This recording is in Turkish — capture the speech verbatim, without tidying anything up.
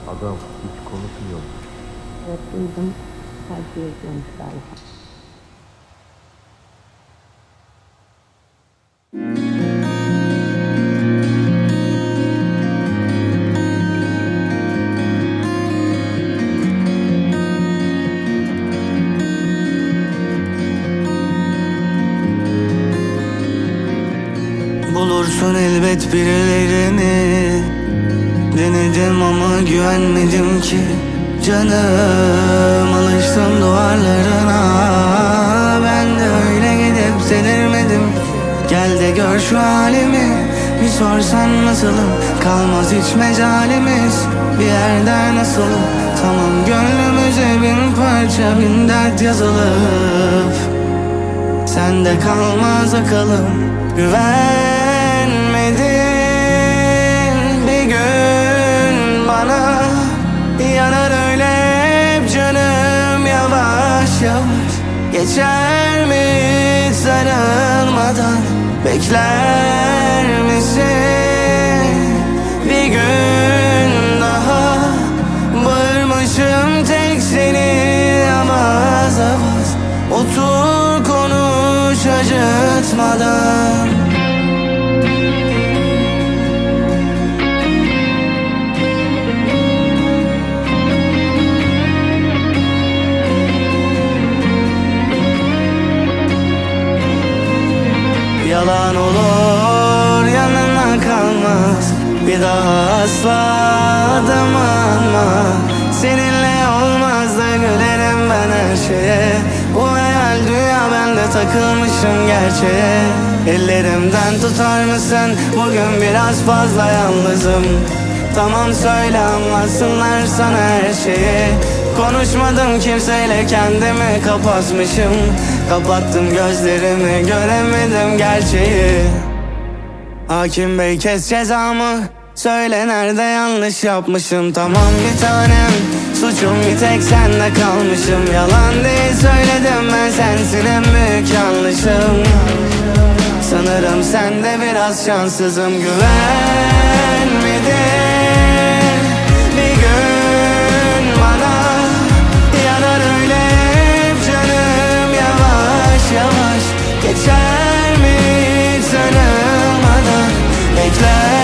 Adam hiç konuşmuyor. Evet, duydum. Tercih ediyormuş galiba. Bulursun elbet birilerini. Denedim ama güvenmedim ki. Canım, alıştım duvarlarına. Ben de öyle gidip delirmedim. Gel de gör şu halimi. Bir sorsan nasılım, kalmaz hiç mecalimiz. Bir yerden nasılım, tamam gönlümüze bin parça bin dert yazılıp. Sende kalmaz akalım. Güvenmedin bir gün bana. Yanar öyle hep canım yavaş yavaş. Geçer mi sarılmadan? Bekler misin bir gün daha? Bağırmışım tek seni ama az az. Otur konuş acıtmadan. Yalan olur, yanına kalmaz. Bir daha asla adım atma. Seninle olmaz da gülerim ben her şeye. Bu hayal dünya, ben de takılmışım gerçeğe. Ellerimden tutar mısın? Bugün biraz fazla yalnızım. Tamam söyle, anlatsınlar sana her şeyi. Konuşmadım kimseyle, kendimi kapatmışım. Kapattım gözlerimi, göremedim gerçeği. Hakim bey kes cezamı. Söyle nerede yanlış yapmışım. Tamam bir tanem, suçum bir tek sende kalmışım. Yalan değil söyledim ben, sensin en büyük yanlışım. Sanırım sende biraz şanssızım. Güvenmedin bir gün bana. Yanar öyle hep canım yavaş yavaş. Geçer mi tanımadan? Bekler